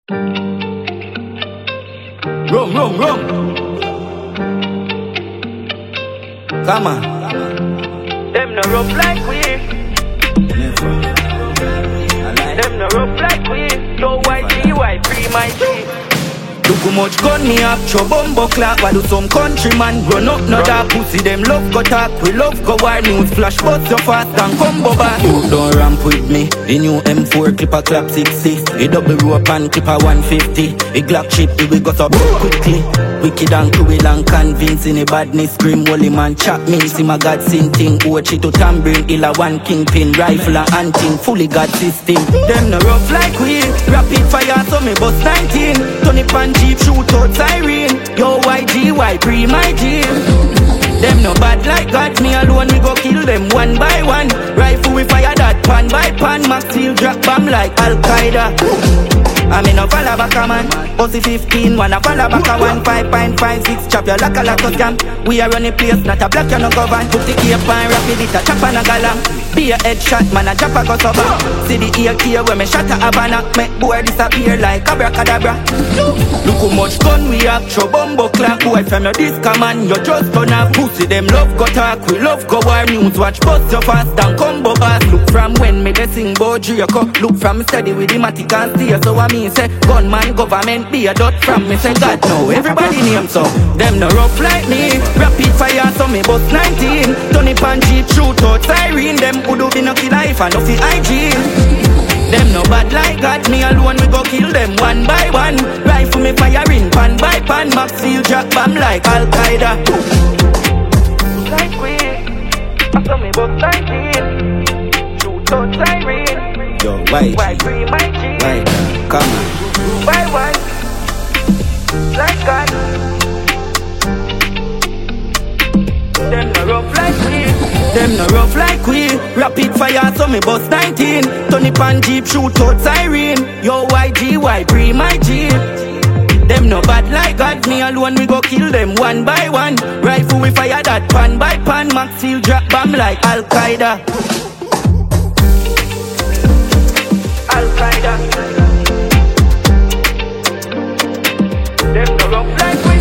Rum. Come on. Them no rough like we. Them no rough like we. Yo, YG, free my G. Look how much gun me have, show bumbo clock. Why do some countryman run up, no that pussy? Them love go talk, we love go wild. News flash, but so fast and combo back. You don't ramp with me. The new M4 clipper clap 60. A double rope and clipper 150. A Glock chip, we got up quickly. Wicked and cruel and convincing. A badness scream, holy man chop me. See my God sin thing. Watch it to tambourine, illa one kingpin. Rifle and hunting, fully God system. Them no rough like we. Rapid fire, so me bust 19. Tony pan Jeep, shoot out siren. Yo, YG, pre my G. Them no bad like God, me alone, we go kill them one by one. Rifle we fire that pan by pan. Max steel drop bomb like Al-Qaeda. I mean no follow back a man. Pussy 15, wanna follow back a 1 5.56. Chop your like a lot of scam. We are running place, not a block, you no govern. Put the cape and rapid it a chop and a galang. Be a headshot, man a drop a go sober. See the ear here when me shot a Havana. Make boy disappear like abracadabra. Look how much gun we have, show bumbo clock. Boy from your disco man, you just turn a pussy. Them love go talk, we love go war news. Watch bust your fast and combo bass. Look from when me dey sing Boji, look from steady with the matic and steer. So I mean say, gunman government be a dot from me say God no. Everybody name so, them no rough like me. Rapid fire so me bust 19. Tony pan Jeep, shoot out siren. Them who do be no kill life and no fi IG. Them no bad like God, me alone we go kill them one by one. Rifle me firing pan by pan. Max steel drop bomb like Al-Qaeda. Like we, I saw me bust 19. Shoot out siren. Yo, why free my G. Why? Come on. By one, like God. Them no rough like we. Them no rough like we. Rapid fire so me bust 19. Tony pan Jeep, shoot out siren. Yo, YG, pre my G. Them no bad like God, me alone we go kill them one by one. Rifle we fire that pan by pan. Max steel drop bomb like Al-Qaeda. Al-Qaeda. Them no rough like we.